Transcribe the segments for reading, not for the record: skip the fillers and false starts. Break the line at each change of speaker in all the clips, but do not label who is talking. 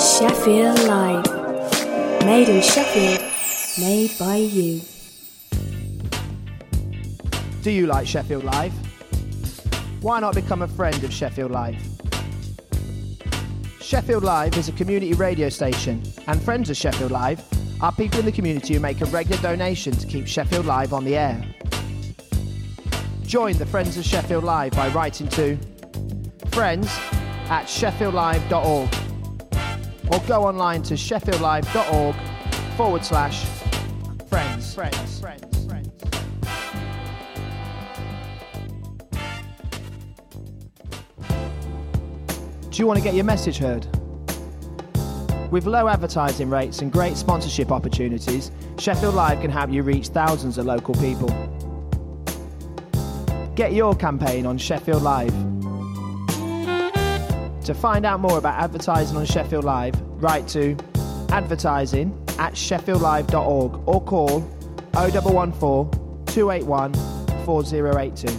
Sheffield Live. Made in Sheffield, made by you.
Do you like Sheffield Live? Why not become a friend of Sheffield Live? Sheffield Live is a community radio station, and friends of Sheffield Live are people in the community who make a regular donation to keep Sheffield Live on the air. Join the Friends of Sheffield Live by writing to friends@sheffieldlive.org or go online to sheffieldlive.org/friends. Do you want to get your message heard? With low advertising rates and great sponsorship opportunities, Sheffield Live can help you reach thousands of local people. Get your campaign on Sheffield Live. To find out more about advertising on Sheffield Live, write to advertising@sheffieldlive.org or call 0114 281 4082.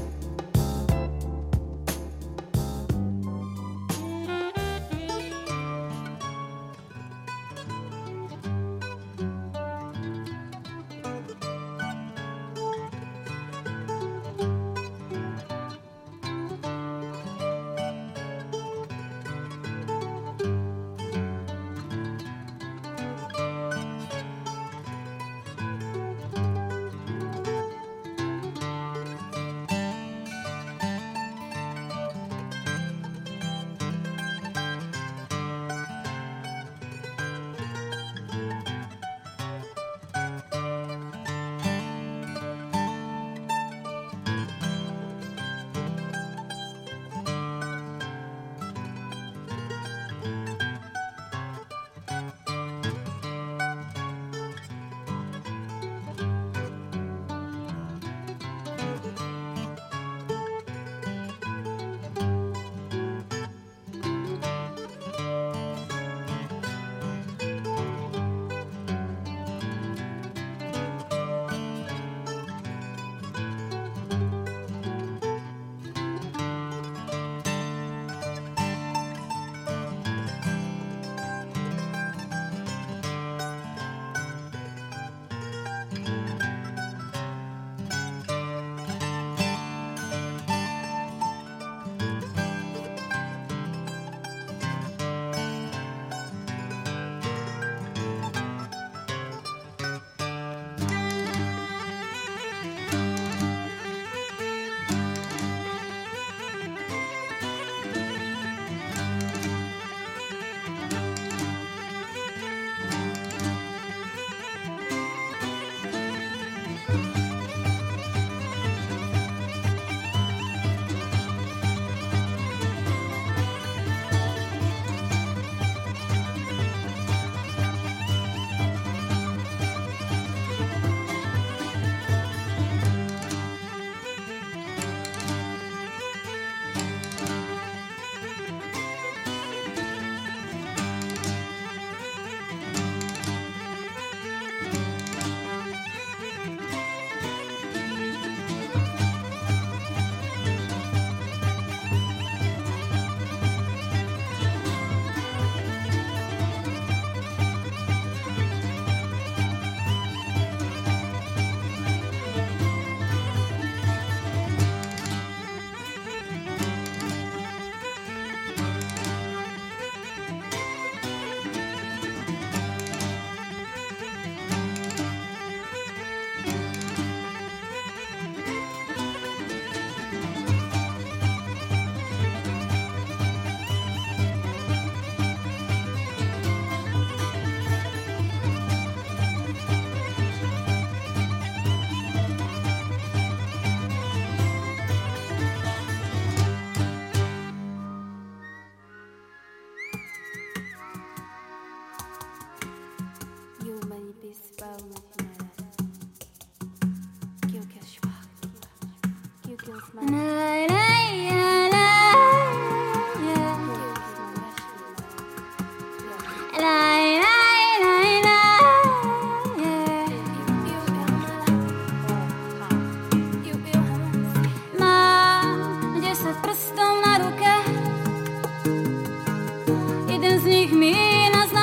Jeden z nich mi naznačil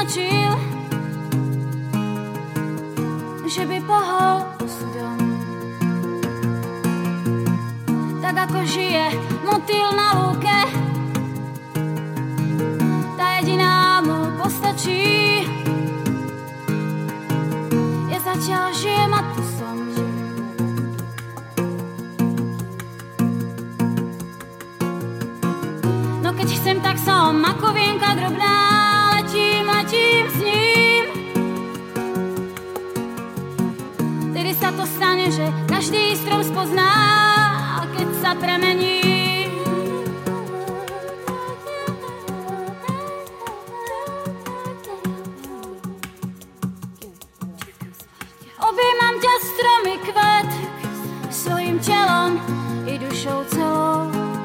že by pohol osudom. Tak ako žije motýl na lúke, tá jediná mu postačí. Ja zatiaľ žijem a tu som. No keď chcem, tak som ako vienka drobná, letím s ním. Tedy sa to stane, že každý strom spozná, keď sa premení. Objímam ťa, stromy kvet, svojim telom i dušou celou.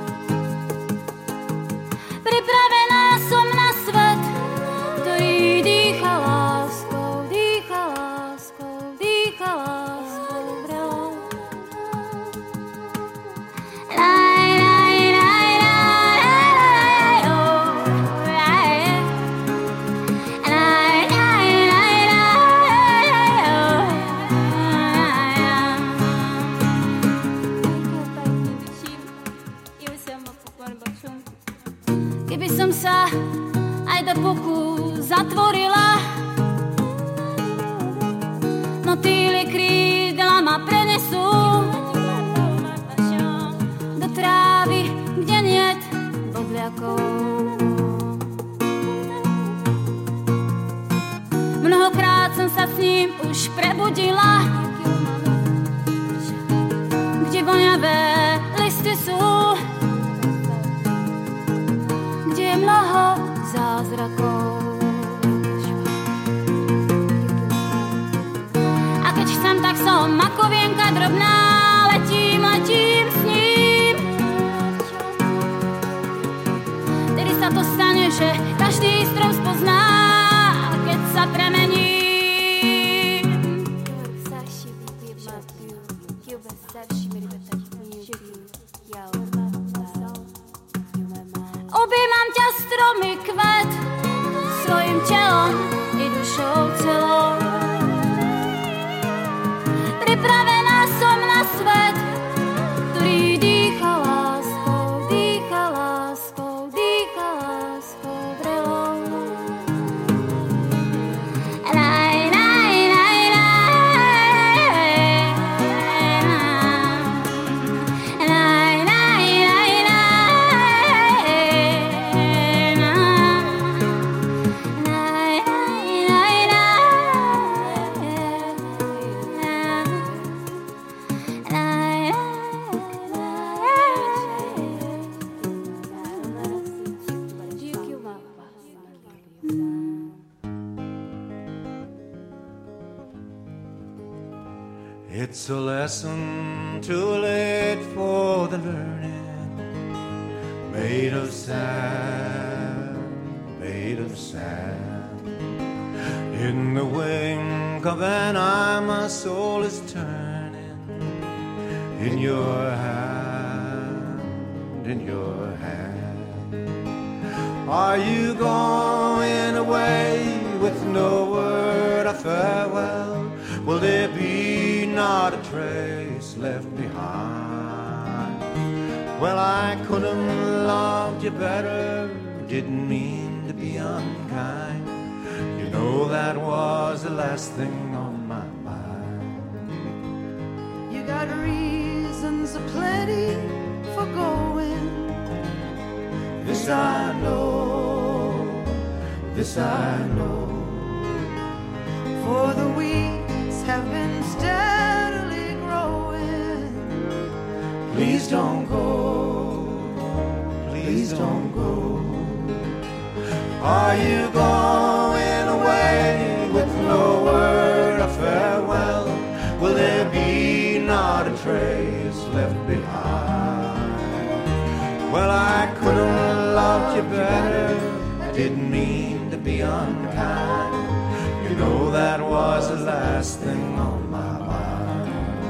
Pripravená som na svet, ktorý dýcha láskou, dýcha láskou, dýcha láskou vrelou. Keby som sa aj do puku zatvorila, motýly krídla ma prenesú do trávy, kde niet bodliakov. Mnohokrát som sa s ním už prebudila, kde voňavé listy sú, kde je mnoho zázrakov. A keď chcem, tak som ako vienka drobná, letím s ním. Tedy sa to stane, že každý strom spozná, keď sa premení. Objímam ťa, stromy kvet, svojim telom i dušou celou. Pripravená som na svet, ktorý dýcha láskou, dýcha láskou, dýcha láskou vrelou.
It's a lesson too late for the learning, made of sand, made of sand. In the wink of an eye, my soul is turning in your hand, in your hand. Are you going away with no word of farewell? Will there be not a trace left behind? Well, I could have loved you better, didn't mean to be unkind. You know that was the last thing on my mind.
You got reasons aplenty for going.
This I know, this I know.
For the weeds have been steadily growing.
Please don't go, please don't go. Are you going away with no word of farewell? Will there be not a trace left behind? Well, I could have loved you better, didn't mean to be unkind. You know that was the last thing on my mind.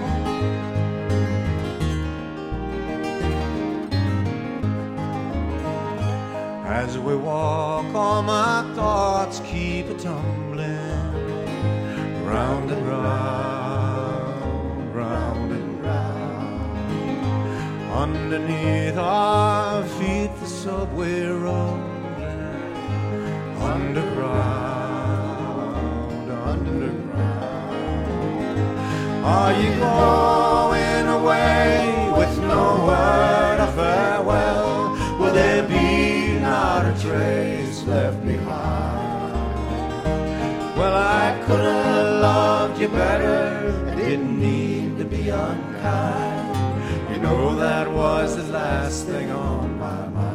As we walk, all my thoughts keep a tumbling round and round. underneath our feet the subway rolling underground, underground. Are you going away with no word of farewell? Will there be not a trace left behind? Well, I could have loved you better, I didn't need to be unkind. You know that was the last thing on my mind.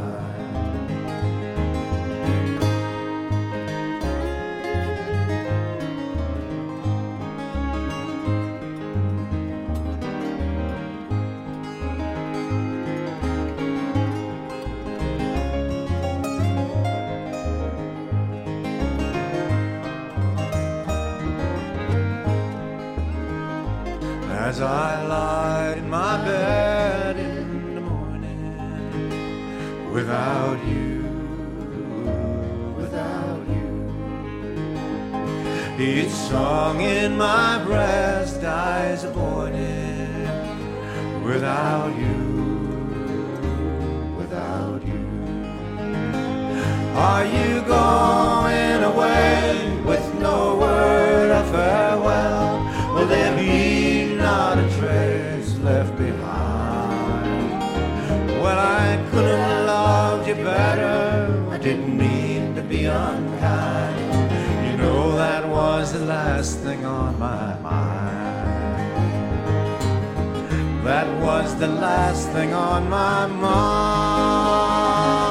As I lie in my bed in the morning, without you, without you, each song in my breast dies aborted. Without you, without you, are you going away with no word of farewell? Will there be not a trace left behind? Well, I could have loved you better, I didn't mean to be unkind. You know that was the last thing on my mind. That was the last thing on my mind.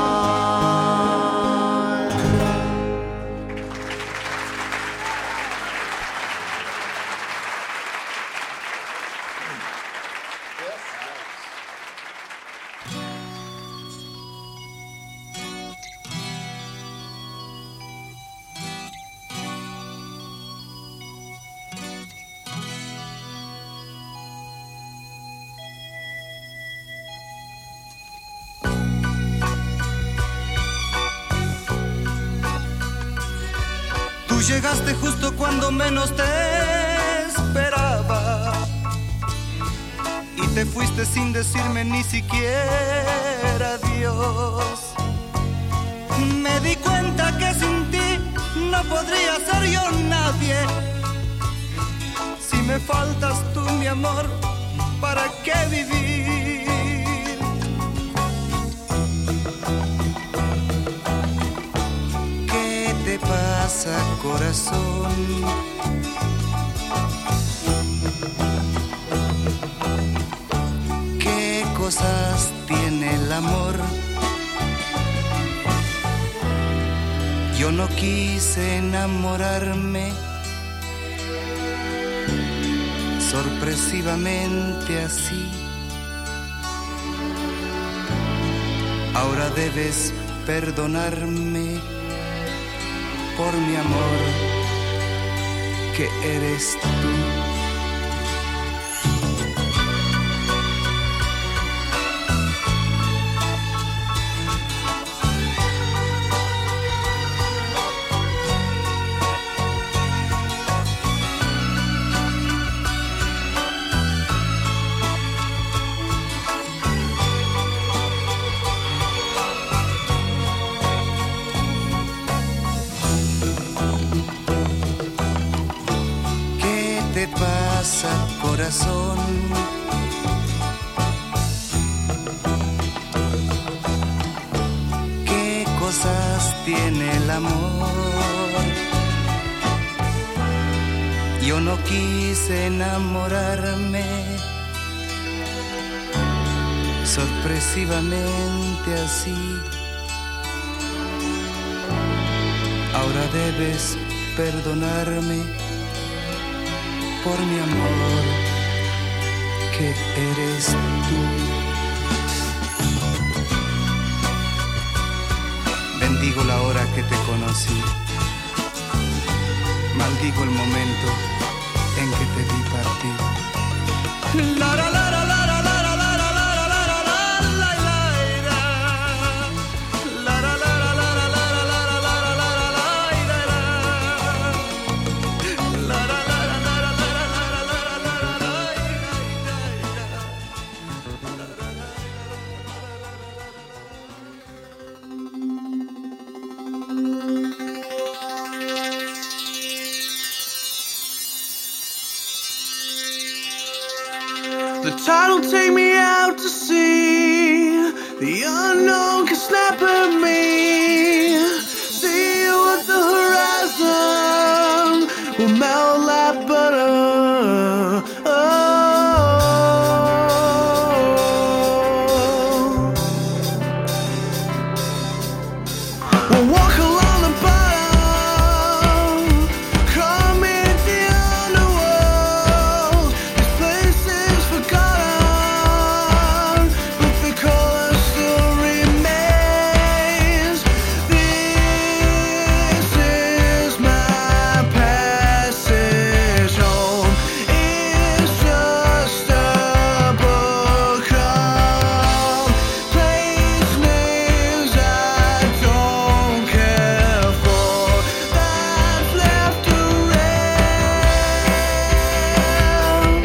Tú llegaste justo cuando menos te esperaba y te fuiste sin decirme ni siquiera adiós. Me di cuenta que sin ti no podría ser yo nadie. Si me faltas tú, mi amor, ¿para qué vivir? ¿Qué te pasa, corazón? ¿Qué cosas tiene el amor? Yo no quise enamorarme sorpresivamente así. Ahora debes perdonarme por mi amor, que eres tú. ¿Qué te pasa, corazón? ¿Qué cosas tiene el amor? Yo no quise enamorarme sorpresivamente así. Ahora debes perdonarme por mi amor, que eres tú. Bendigo la hora que te conocí, maldigo el momento en que te vi partir. La la la la la la la la la la la la la la la la la
tide will take me out to sea. The unknown can snap at me. See you at the horizon. We'll melt like butter. We'll walk along the bottom. Come into the underworld. This place is forgotten, but the color still remains. This is my passage home. It's just a book of place names I don't care for. That's left around.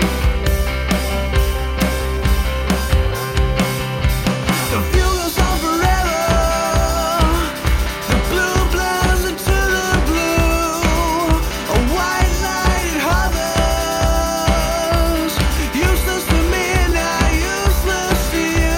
The fuel goes on forever. The blue blurs into the blue. A white light it hovers. Useless to me, not useless to you.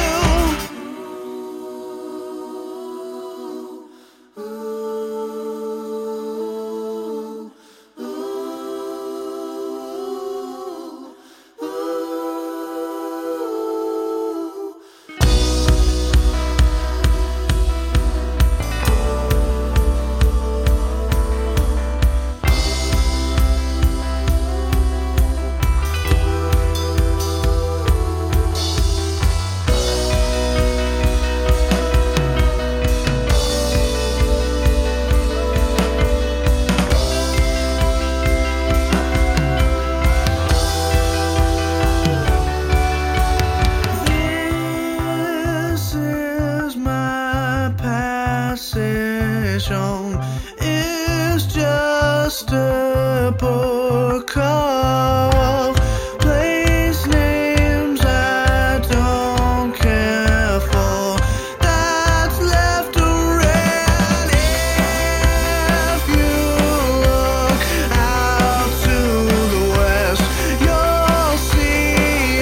This is my passage home. It's just a book of place names I don't care for. That's left around. If you look out to the west, you'll see a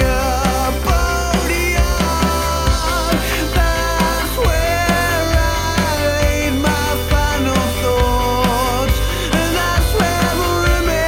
podium. That's where I laid my final thoughts, and that's where we'll remain.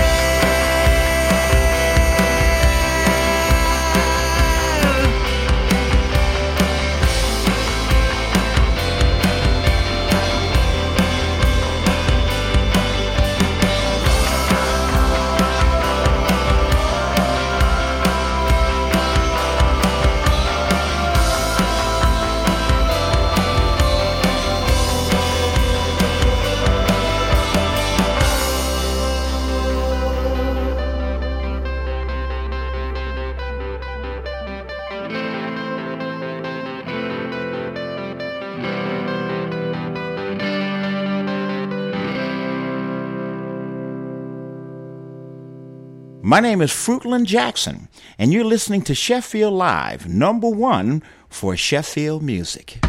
My name is Fruitland Jackson, and you're listening to Sheffield Live, #1 for Sheffield music.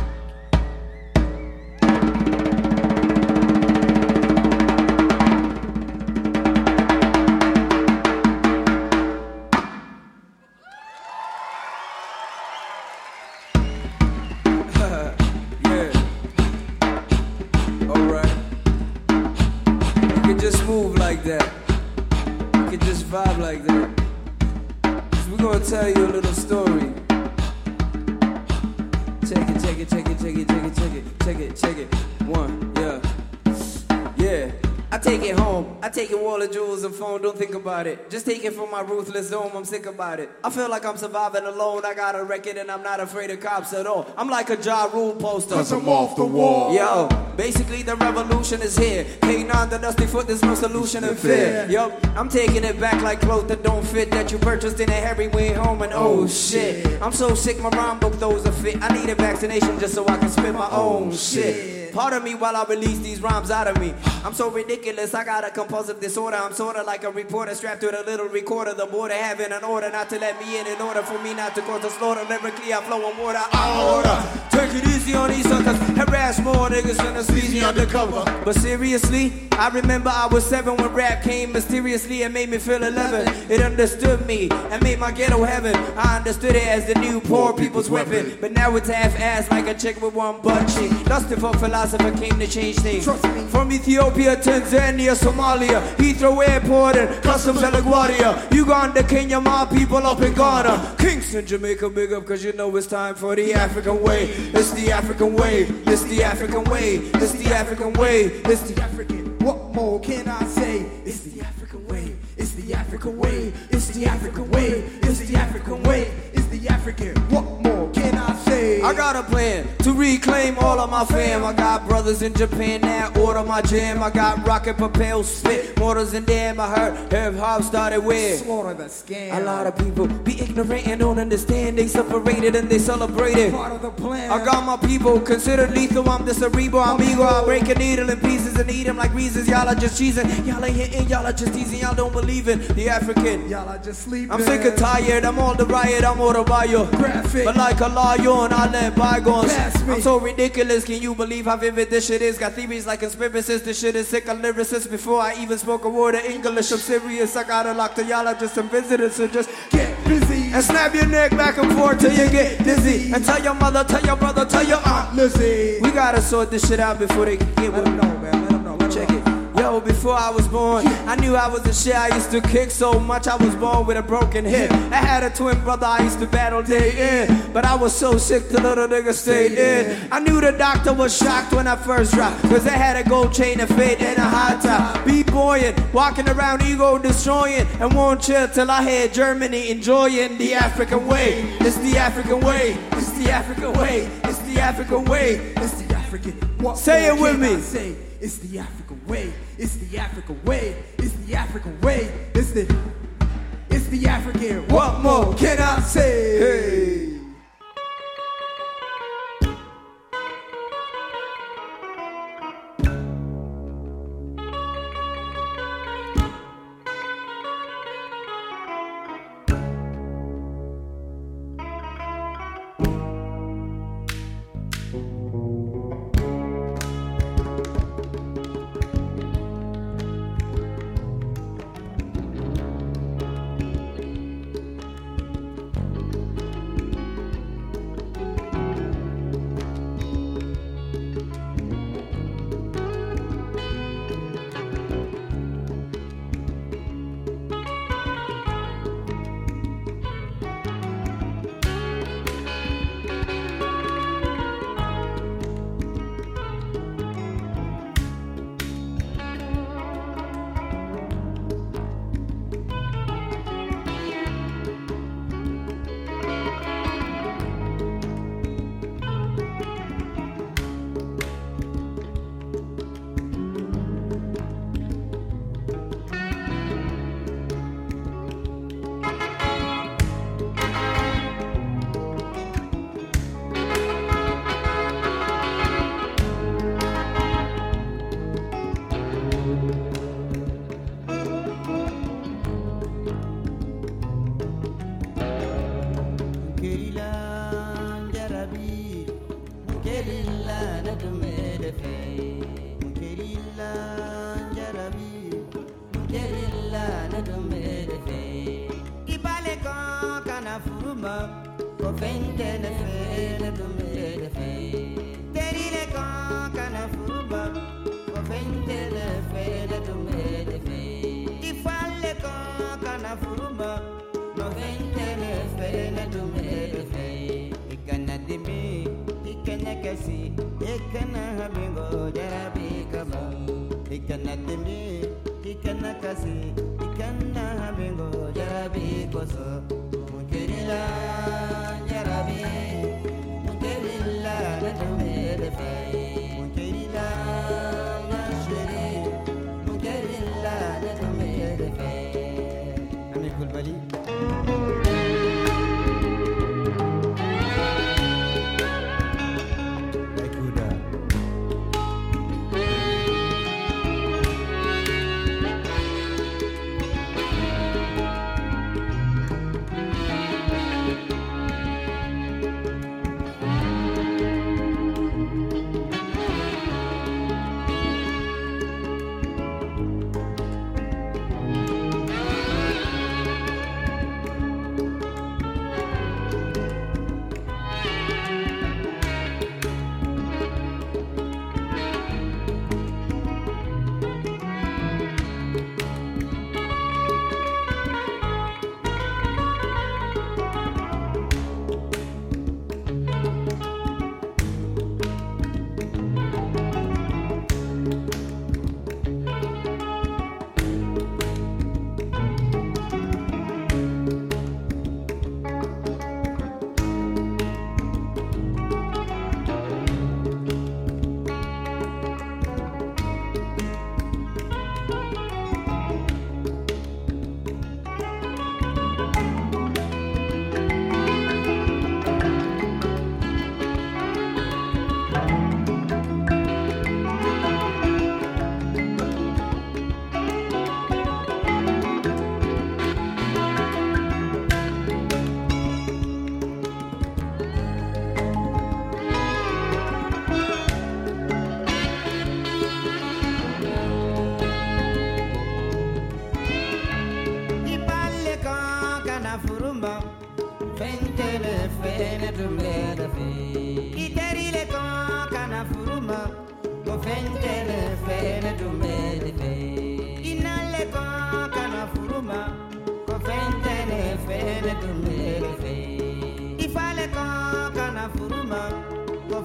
Yeah. Alright. You can just move like that. You can just vibe like that. 'Cause we're gonna tell you a little story. Check it, check it, check it, check it, check it, check it, check it, check it. One, yeah. Yeah. I take it home, I take it wallet, jewels, and phone, don't think about it. Just take it from my ruthless dome, I'm sick about it. I feel like I'm surviving alone, I got a record and I'm not afraid of cops at all. I'm like a Ja Rule poster, 'cause I'm off the wall. Yo, basically the revolution is here. K9, the dusty foot, there's no solution in fear. Yo, I'm taking it back like clothes that don't fit, that you purchased in a hurry way home, and oh shit. I'm so sick, my rhyme book, those are fit. I need a vaccination just so I can spit my own shit. Pardon me while I release these rhymes out of me. I'm so ridiculous, I got a compulsive disorder. I'm sorta like a reporter strapped to a little recorder. The border having an order not to let me in order for me not to cause a slaughter. Lyrically I flow on water, I order. Take it easy on these suckers. Harass more niggas than a sleazy undercover. But seriously, I remember I was 7 when rap came mysteriously and made me feel 11. It understood me and made my ghetto heaven. I understood it as the new poor people's weapon. But now it's half-assed like a chick with one butt cheek. Lusted for philosopher came to change things. From Ethiopia, Tanzania, Somalia, Heathrow Airport and Customs and LaGuardia, Uganda, Kenya, my people up in Ghana, Kingston, Jamaica, big up cause you know it's time for the African way. It's the African way. It's the African way. It's the African way. It's the African. What more can I say? It's the African way. It's the African way. It's the African way. It's the African way. It's the African. What more can I say? I got a plan to reclaim all of my fam. I got brothers in Japan that order my jam. I got rocket propelled spit mortars and damn. I heard hip hop started with slaughter the scam. A lot of people be ignorant and don't understand. They separated and they celebrated. Part of the plan. I got my people considered lethal. I'm the cerebral amigo. I break a needle in pieces and eat them like reasons. Y'all are just cheesing. Y'all ain't hitting. Y'all are just teasing. Y'all don't believe in the African. Y'all are just sleeping. I'm sick and tired. I'm all the riot. I'm all the bio. Graphic. But like a lion, I let bygones. I'm so ridiculous. Can you believe how vivid this shit is? Got theories like conspiracists. This shit is sick of lyricists. Before I even spoke a word of English, I'm serious. I got a lock to y'all. Are just some visitors. So just get busy and snap your neck back and forth till you get dizzy. And tell your mother, tell your brother, tell your aunt Lizzie. We gotta sort this shit out before they can get with me. Let them know, man. Let them know. Check it. Yo, before I was born, I knew I was a shit. I used to kick so much I was born with a broken hip. I had a twin brother I used to battle day in, but I was so sick the little nigga stayed in. I knew the doctor was shocked when I first dropped, cause I had a gold chain and fit and a high top. B-boying, walking around ego destroying, and won't chill till I hear Germany enjoying the African way. It's the African way. It's the African way. It's the African way. It's the African. What say it with me. Say it's the African way. It's the African way. It's the African way. It's the African. What more can I say? Hey.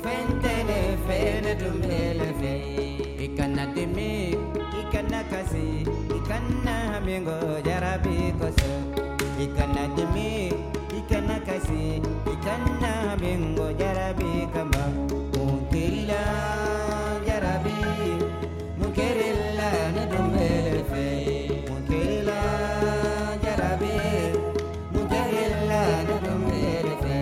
fentene fene dumele fe ikana demi ikana kasi ikana mingo jarabi koso ikana demi ikana kasi ikana mingo jarabi kama mukirila jarabi mukirila na dumele fe mukirila jarabi mukirila na dumele fe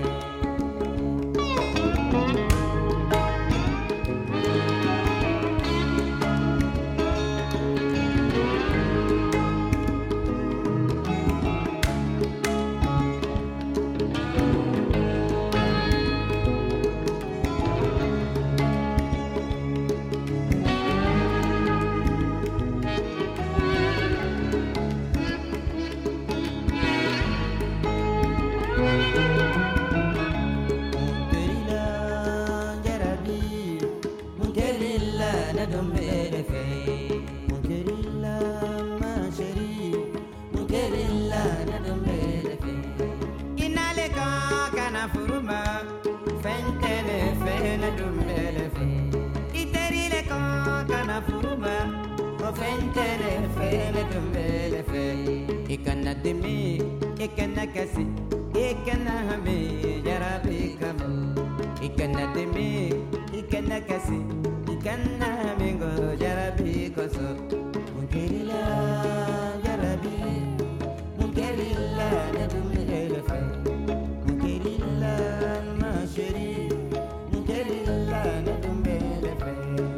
ikana demi ikana kasi ikana hame jarabi kamo ikana demi ikana kasi ikana mingo jarabi koso mukirila jarabi mukirila na dumele fa mukirila ma sheri mukirila na dumele fa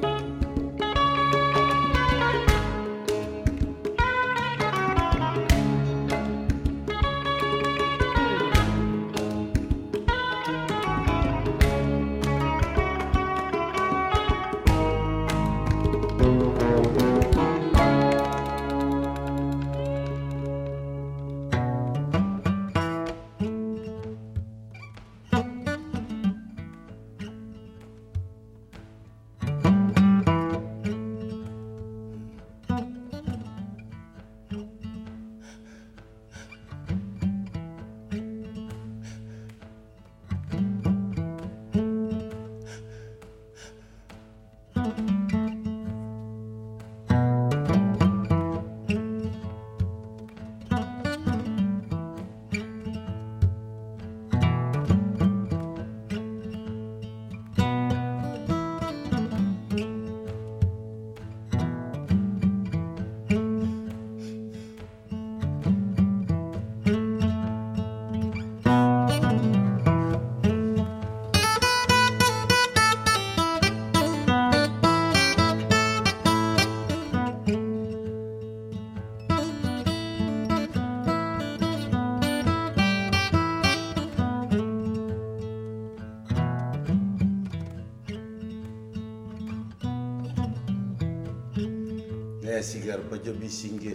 sigar bajo bisinge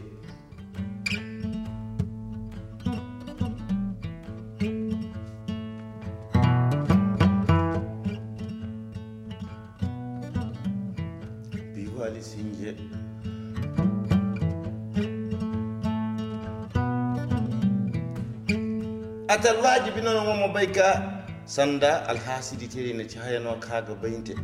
biwali singe atal wajibi non mo bayka sanda alhasidi tere ne chayano kaga baynte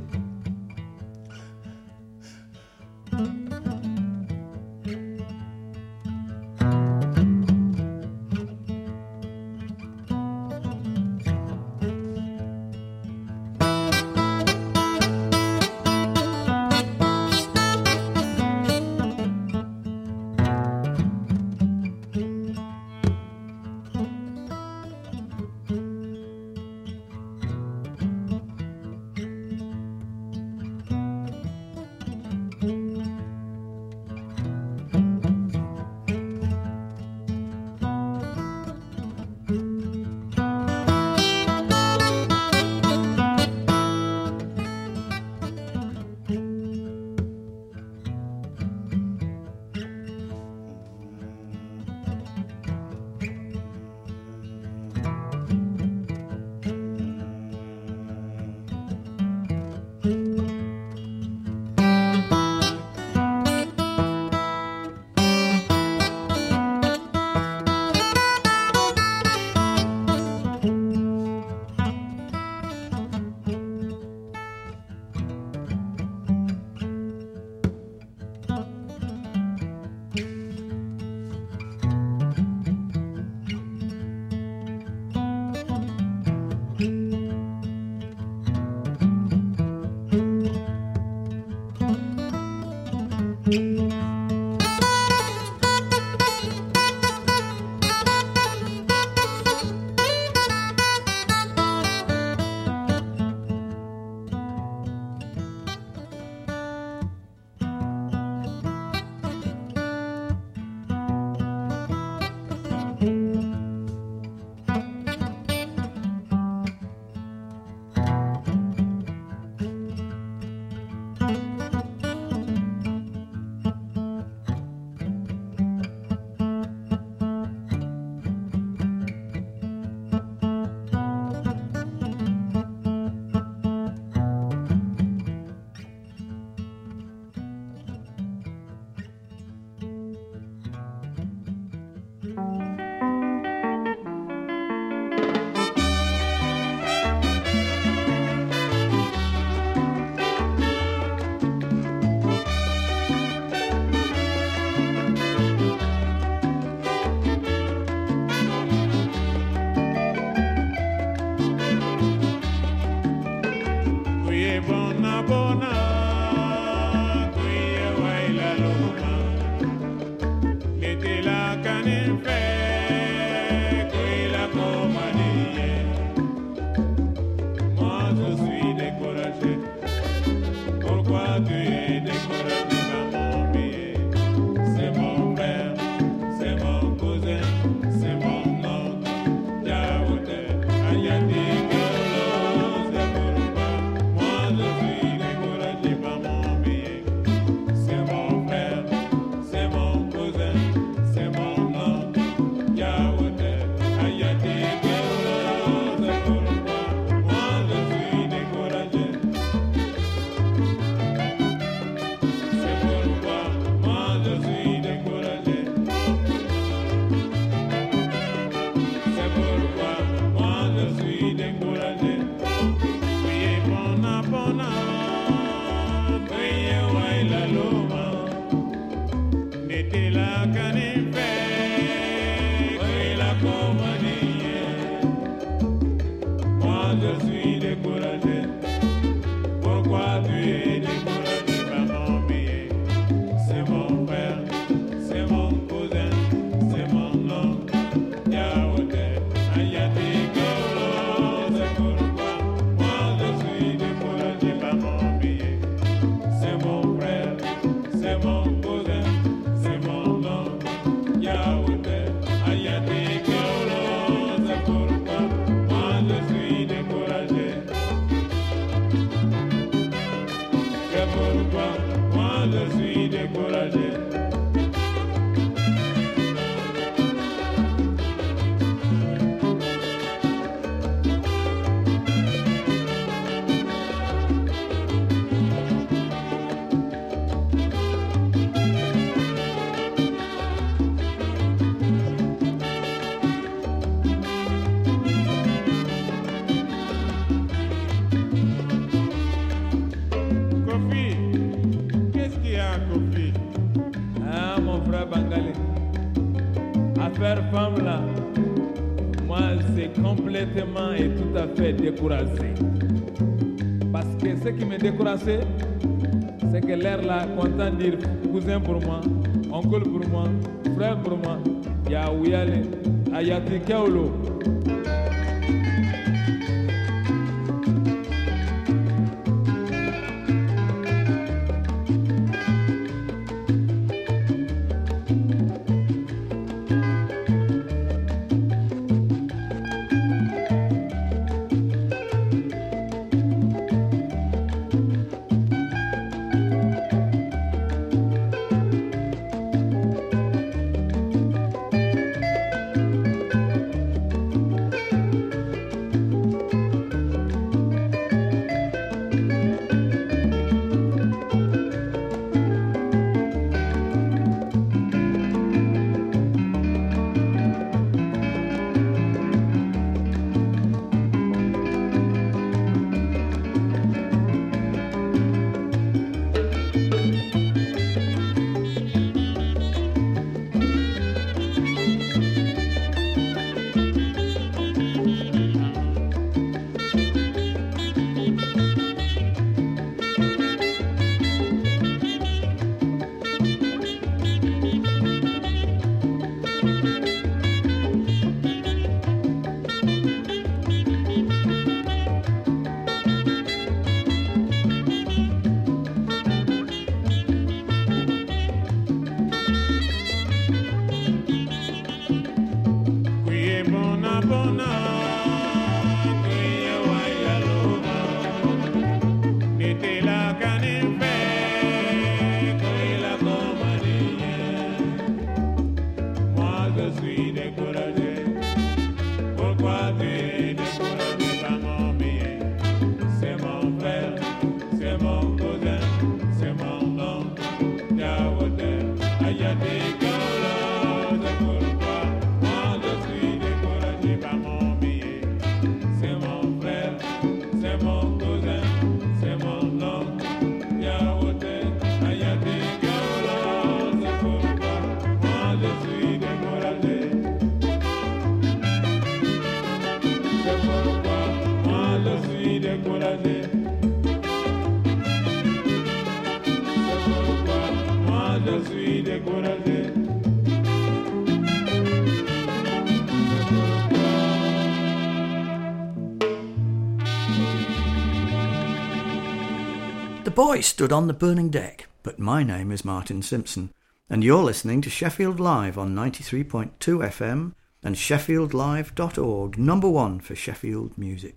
Complètement et tout à fait découragé. Parce que ce qui me décourageait, c'est que l'air là, content de dire cousin pour moi, oncle pour moi, frère pour moi, ya Ouyale, Ayati Kaolo.
The boy stood on the burning deck, but my name is Martin Simpson, and you're listening to Sheffield Live on 93.2 FM and sheffieldlive.org, number one for Sheffield music.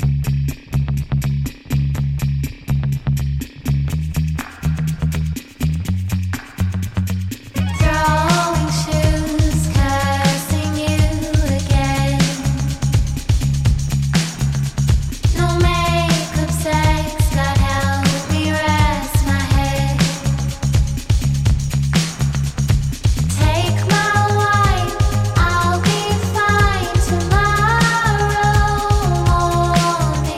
I'll be fine tomorrow morning.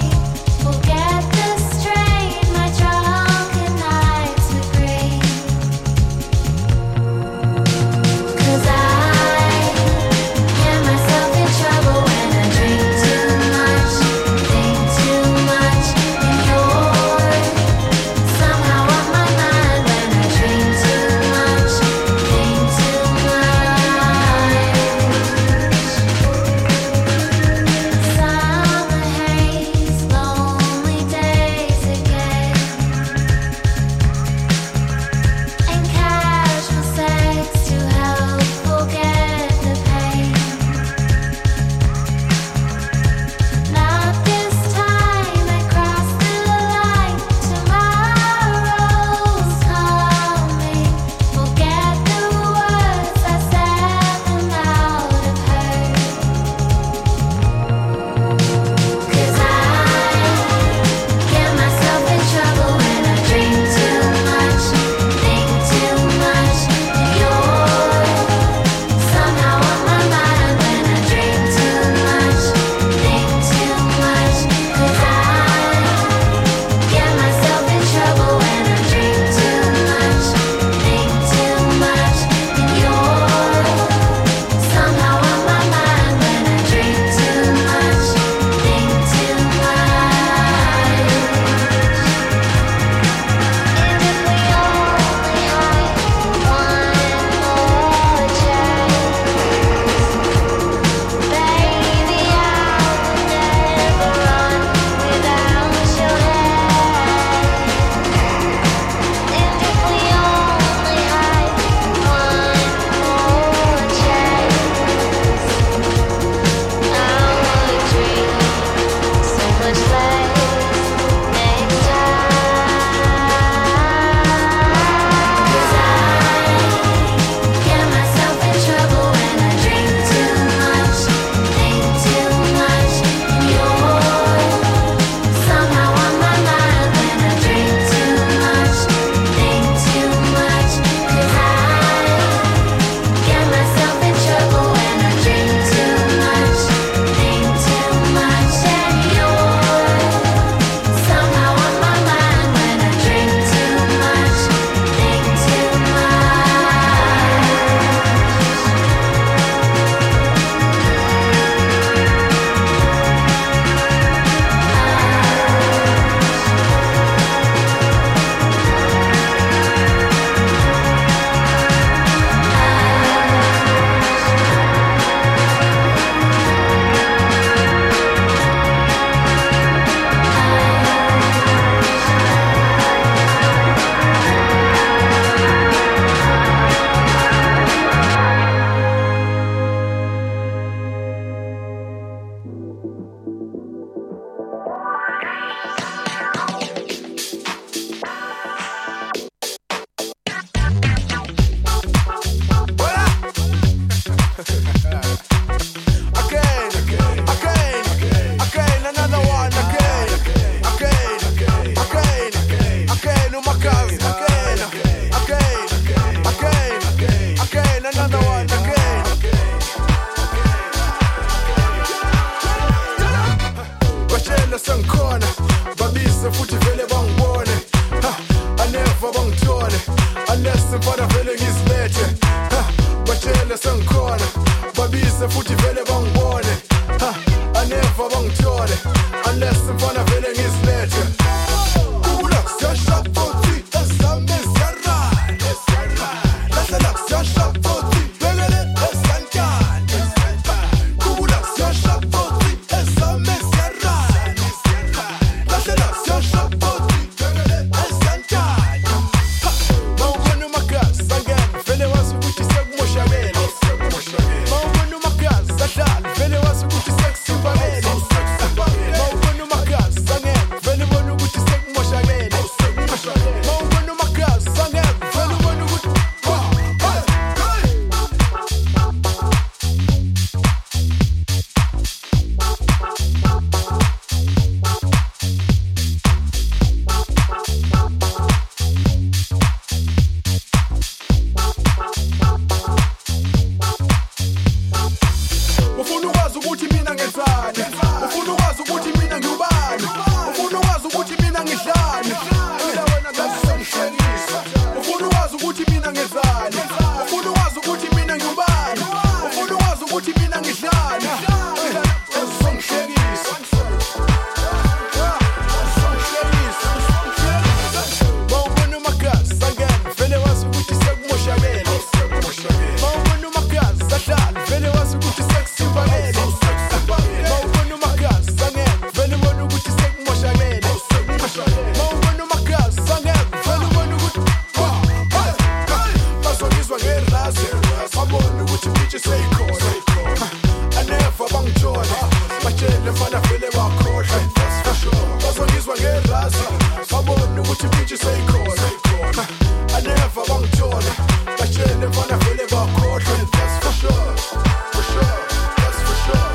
you say code. I never bang joy. My chain if I feel it rock code. That's for sure. That's what he's one get last. I'm on what you bitch you say code. I never bang joy. My chain if I feel it rock code. That's for sure. For sure. That's for sure.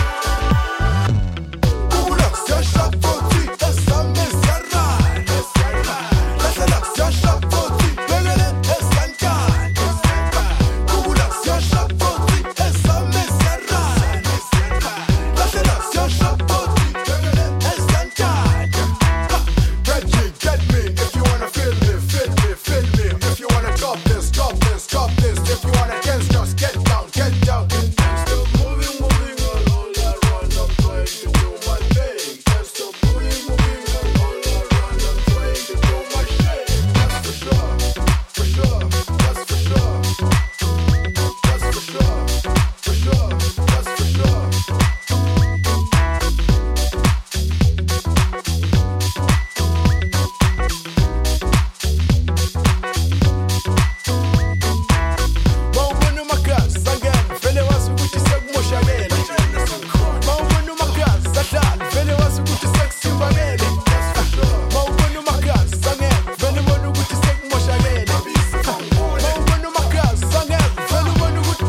Google us, your shop for tea. That's some miss your ride. Listen up, your shop for tea. Bring it, it's sunshine. Google us, your shop for tea. It's some miss your ride. Listen up, your shop for tea. Bring it, it's sunshine. Get me if you wanna feel me, feel me, feel me. If you wanna drop this, drop this, drop this. If you wanna dance, just get down, get down. I'm still moving, moving all around. I'm trying to do my thing. Just still moving, moving all around. I'm trying to do my shit. That's for sure, for sure. That's for sure. That's for sure, for sure. That's for sure. Maumbano makasi angena vele wazi ukuthi sekumoshakele. Maumbano makasi adlala vele wazi ukuthi sekusimbakele. Maumbano makasi angena vele ubona ukuthi sekumoshakele. Maumbano makasi angena vele ubona ukuthi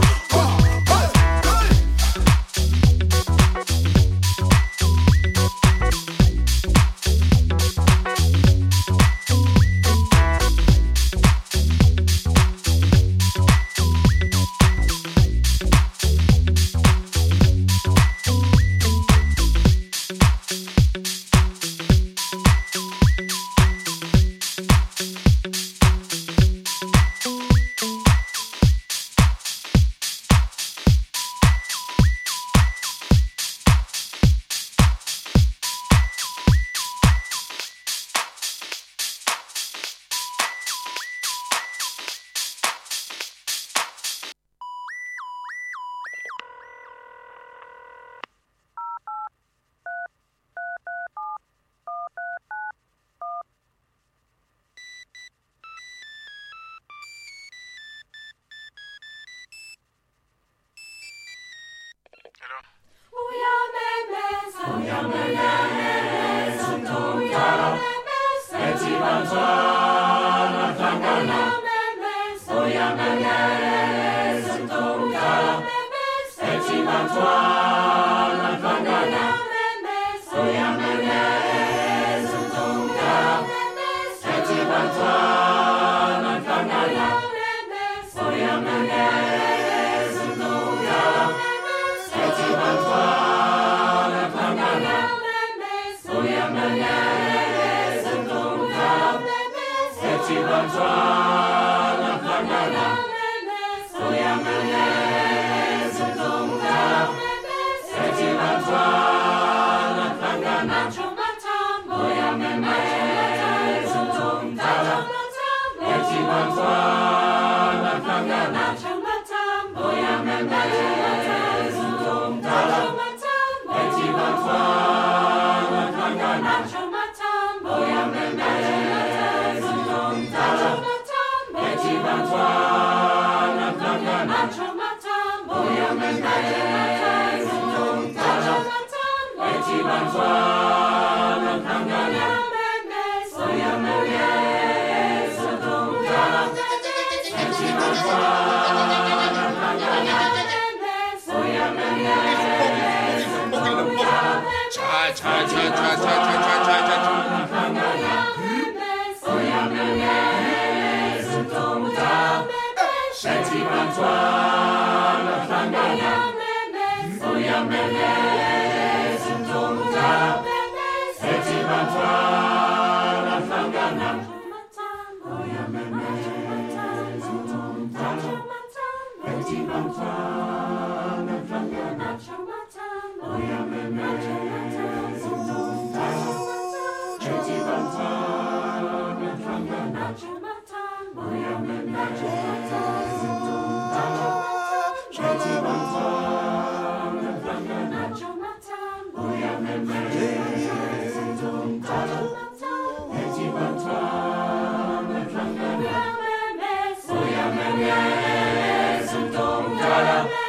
Oya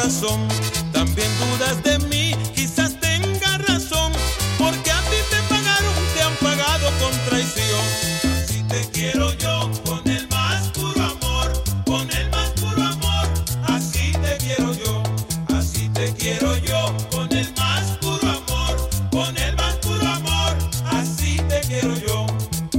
corazón. También dudas de mí, quizás tengas razón, porque a ti te pagaron, te han pagado con traición. Así te quiero yo, con el más puro amor, con el más puro amor. Así te quiero yo, así te quiero yo, con el más puro amor, con el más puro amor. Así te quiero yo.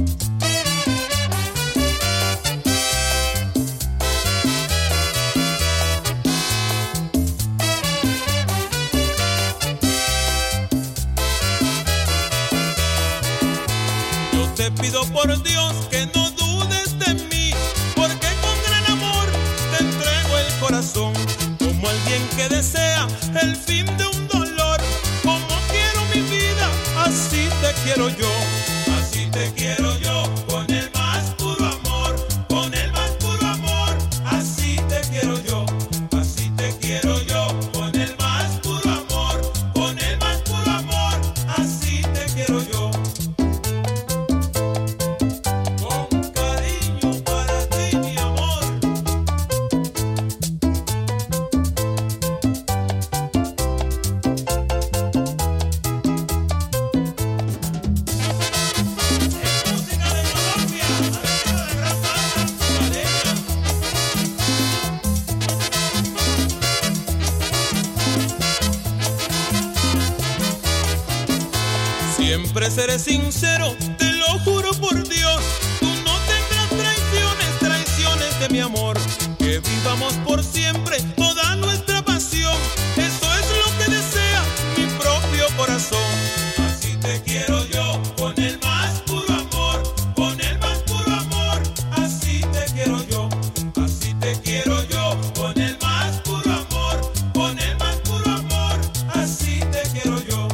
Te pido por Dios que no dudes de mí, porque con gran amor te entrego el corazón, como alguien que desea el fin de un dolor. Como quiero mi vida, así te quiero yo, así te quiero yo, con el más puro amor, con el más puro amor. Así te quiero yo, así te quiero yo, con el más puro amor, con el más puro amor. Así te quiero yo. Siempre seré sincero, te lo juro por Dios. Tú no tendrás traiciones, traiciones de mi amor. Que vivamos por siempre toda nuestra pasión. Eso es lo que desea mi propio corazón. Así te quiero yo, con el más puro amor, con el más puro amor. Así te quiero yo, así te quiero yo, con el más puro amor, con el más puro amor. Así te quiero yo.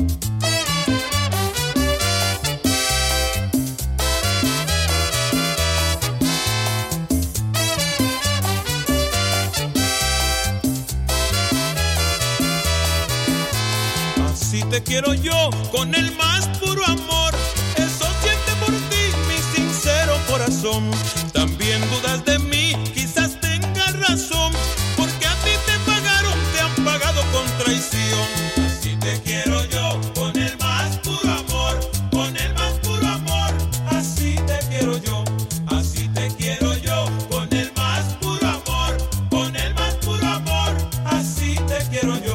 Así te quiero yo, con el más puro amor. Eso siente por ti mi sincero corazón. También dudas de mí, quizás tengas razón, porque a ti te pagaron, te han pagado con traición. Así te quiero yo, con el más puro amor, con el más puro amor. Así te quiero yo, así te quiero yo, con el más puro amor, con el más puro amor. Así te quiero yo.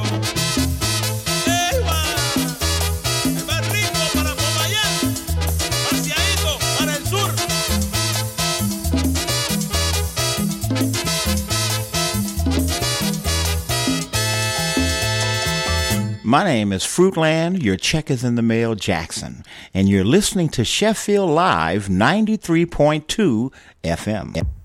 My name is Fruitland, your check is in the mail, Jackson, and you're listening to Sheffield Live 93.2 FM.